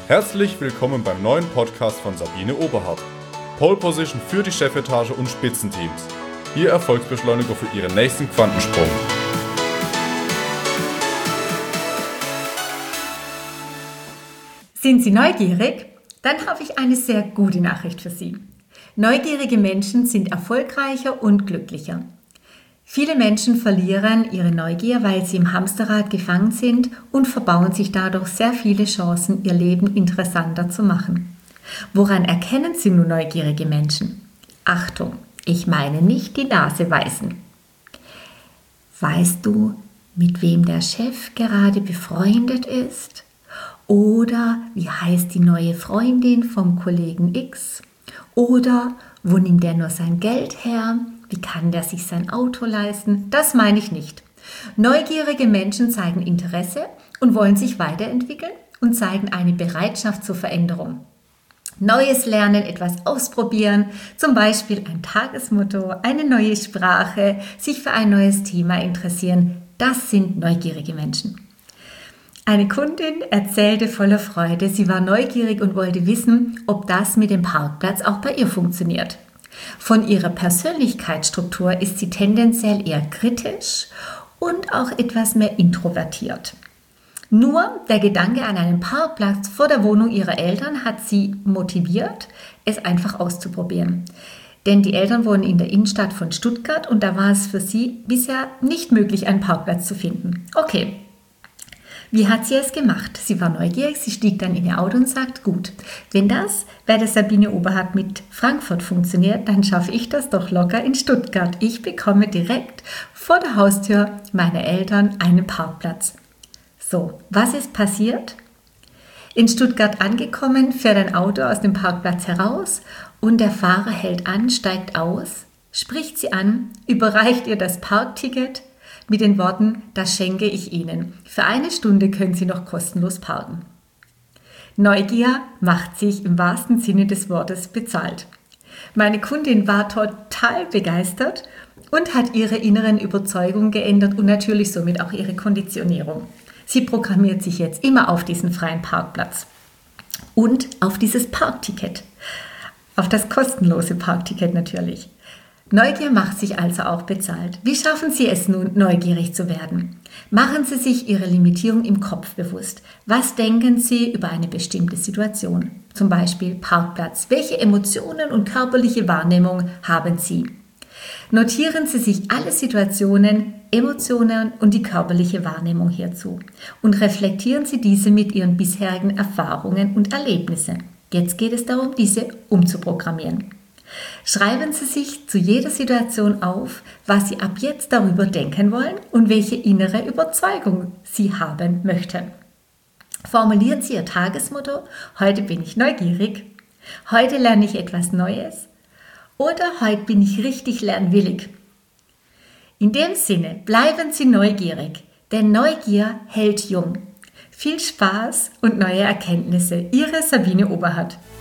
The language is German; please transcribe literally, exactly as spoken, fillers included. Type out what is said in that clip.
Herzlich willkommen beim neuen Podcast von Sabine Oberhardt. Pole Position für die Chefetage und Spitzenteams. Ihr Erfolgsbeschleuniger für Ihren nächsten Quantensprung. Sind Sie neugierig? Dann habe ich eine sehr gute Nachricht für Sie. Neugierige Menschen sind erfolgreicher und glücklicher. Viele Menschen verlieren ihre Neugier, weil sie im Hamsterrad gefangen sind und verbauen sich dadurch sehr viele Chancen, ihr Leben interessanter zu machen. Woran erkennen Sie nun neugierige Menschen? Achtung, ich meine nicht die Nase weisen. Weißt du, mit wem der Chef gerade befreundet ist? Oder wie heißt die neue Freundin vom Kollegen X? Oder wo nimmt er nur sein Geld her? Wie kann der sich sein Auto leisten? Das meine ich nicht. Neugierige Menschen zeigen Interesse und wollen sich weiterentwickeln und zeigen eine Bereitschaft zur Veränderung. Neues lernen, etwas ausprobieren, zum Beispiel ein Tagesmotto, eine neue Sprache, sich für ein neues Thema interessieren, das sind neugierige Menschen. Eine Kundin erzählte voller Freude, sie war neugierig und wollte wissen, ob das mit dem Parkplatz auch bei ihr funktioniert. Von ihrer Persönlichkeitsstruktur ist sie tendenziell eher kritisch und auch etwas mehr introvertiert. Nur der Gedanke an einen Parkplatz vor der Wohnung ihrer Eltern hat sie motiviert, es einfach auszuprobieren. Denn die Eltern wohnen in der Innenstadt von Stuttgart und da war es für sie bisher nicht möglich, einen Parkplatz zu finden. Okay. Wie hat sie es gemacht? Sie war neugierig, sie stieg dann in ihr Auto und sagt, gut, wenn das bei der Sabine Oberhardt mit Frankfurt funktioniert, dann schaffe ich das doch locker in Stuttgart. Ich bekomme direkt vor der Haustür meiner Eltern einen Parkplatz. So, was ist passiert? In Stuttgart angekommen, fährt ein Auto aus dem Parkplatz heraus und der Fahrer hält an, steigt aus, spricht sie an, überreicht ihr das Parkticket, mit den Worten, das schenke ich Ihnen. Für eine Stunde können Sie noch kostenlos parken. Neugier macht sich im wahrsten Sinne des Wortes bezahlt. Meine Kundin war total begeistert und hat ihre inneren Überzeugungen geändert und natürlich somit auch ihre Konditionierung. Sie programmiert sich jetzt immer auf diesen freien Parkplatz und auf dieses Parkticket. Auf das kostenlose Parkticket natürlich. Neugier macht sich also auch bezahlt. Wie schaffen Sie es nun, neugierig zu werden? Machen Sie sich Ihre Limitierung im Kopf bewusst. Was denken Sie über eine bestimmte Situation? Zum Beispiel Parkplatz. Welche Emotionen und körperliche Wahrnehmung haben Sie? Notieren Sie sich alle Situationen, Emotionen und die körperliche Wahrnehmung hierzu und reflektieren Sie diese mit Ihren bisherigen Erfahrungen und Erlebnissen. Jetzt geht es darum, diese umzuprogrammieren. Schreiben Sie sich zu jeder Situation auf, was Sie ab jetzt darüber denken wollen und welche innere Überzeugung Sie haben möchten. Formulieren Sie Ihr Tagesmotto, heute bin ich neugierig, heute lerne ich etwas Neues oder heute bin ich richtig lernwillig. In dem Sinne, bleiben Sie neugierig, denn Neugier hält jung. Viel Spaß und neue Erkenntnisse. Ihre Sabine Oberhardt.